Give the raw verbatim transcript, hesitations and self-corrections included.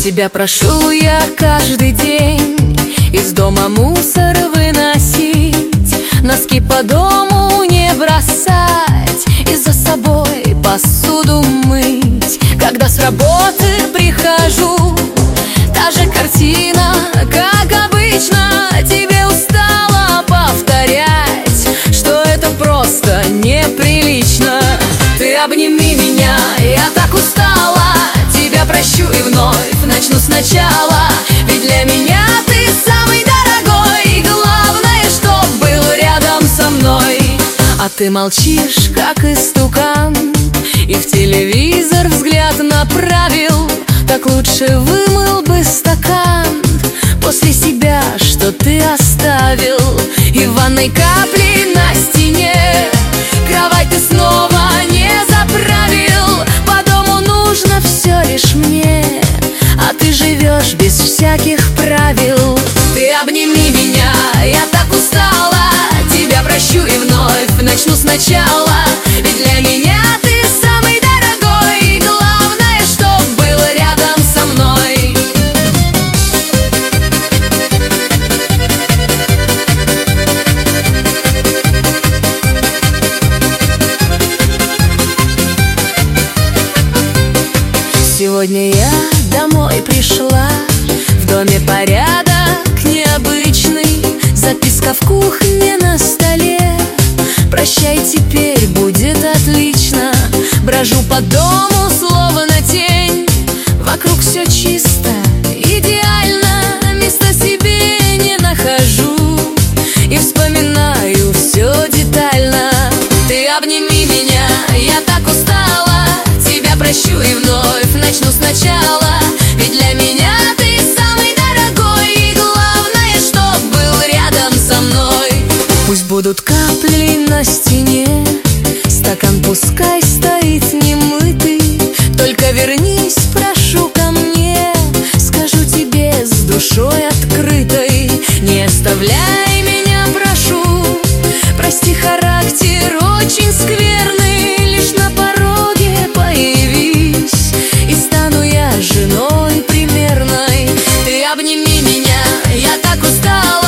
Тебя прошу я каждый день из дома мусор выносить, носки по дому не бросать и за собой посуду мыть. Когда с работы прихожу, та же картина, как обычно. Тебе устала повторять, что это просто неприлично. Ты обними меня, я так устала. Тебя прощу и вновь начну сначала. Ведь для меня ты самый дорогой. Главное, чтоб был рядом со мной. А ты молчишь, как истукан, и в телевизор взгляд направил. Так лучше вымыл бы стакан после себя, что ты оставил. И в ванной капли на стене, кровать ты снова не заправил. По дому нужно все лишь мне, а ты живешь без всяких правил. Ты обними меня, я так устала. Тебя прощу и вновь начну сначала. Ведь для меня ты самый дорогой. Главное, чтоб был рядом со мной. Сегодня я домой пришла, в доме порядок необычный, записка в кухне на столе. Прощай, теперь будет отлично. Брожу по дому, словно тень, вокруг все чисто, идеально. Места себе не нахожу и вспоминаю все детально. Ты обними меня, я так устала. Тебя прощу и вновь начну сначала. Ведь для меня ты самый дорогой. И главное, чтоб был рядом со мной. Пусть будут капли на стене, стакан пускай стоит немытый. Только вернись, прошу, ко мне, скажу тебе с душой открытой. Не оставляй меня, прошу, прости, характер очень скверный. Лишь на пороге появись, и стану я женой примерной. Ты обними меня, я так устала.